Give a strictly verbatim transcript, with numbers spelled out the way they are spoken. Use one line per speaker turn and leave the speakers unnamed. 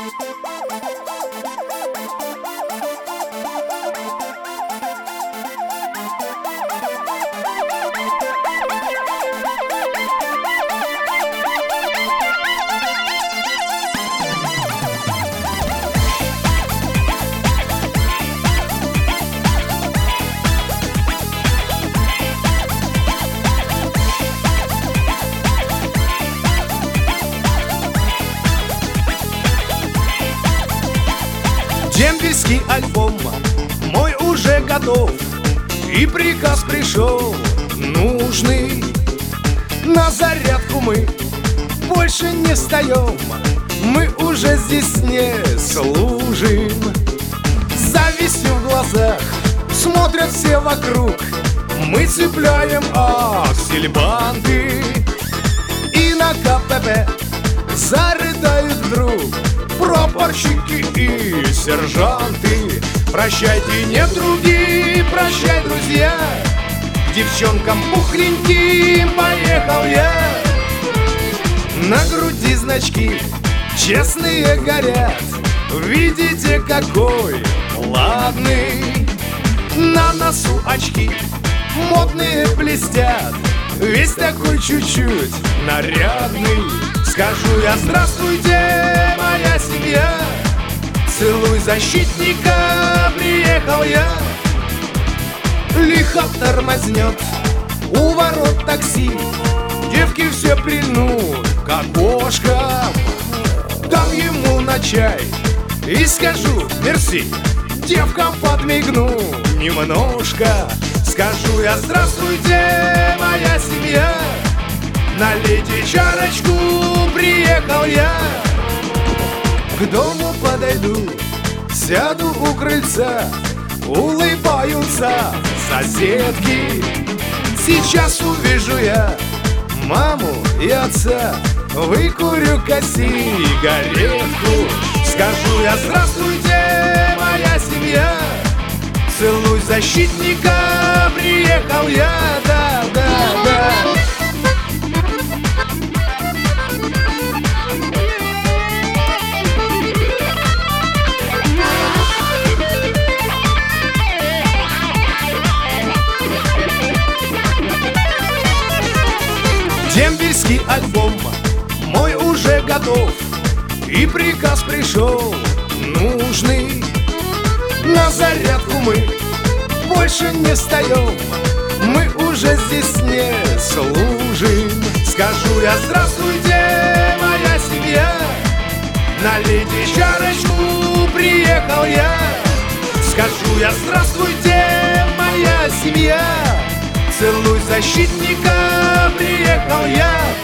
Дембельский альбом мой уже готов, и приказ пришел нужный. На зарядку мы больше не встаем, мы уже здесь не служим. С завистью в глазах смотрят все вокруг, мы цепляем аксельбанты. И на КПП зарыдают вдруг прапорщики и сержанты. Прощайте, недруги, прощай, друзья, к девчонкам пухленьким поехал я. На груди значки честные горят, видите, какой ладный. На носу очки модные блестят, весь такой чуть-чуть нарядный. Скажу я: здравствуйте, моя семья, целуй защитника, приехал я. Лихо тормознет у ворот такси, девки все прильнут к окошкам. Дам ему на чай и скажу мерси, девкам подмигну немножко. Скажу я: здравствуйте, моя семья, налейте чарочку, приехал я. К дому подойду, сяду у крыльца, улыбаются соседки. Сейчас увижу я маму и отца, выкурю-ка сигаретку. Скажу я: здравствуйте, моя семья, целуй защитника, приехал я. Да, да, да. Дембельский альбом мой уже готов, и приказ пришел нужный. На зарядку мы больше не встаем, мы уже здесь не служим. Скажу я: здравствуйте, моя семья, налейте чарочку, приехал я. Скажу я: здравствуйте, моя семья, целуй защитника, приехал я.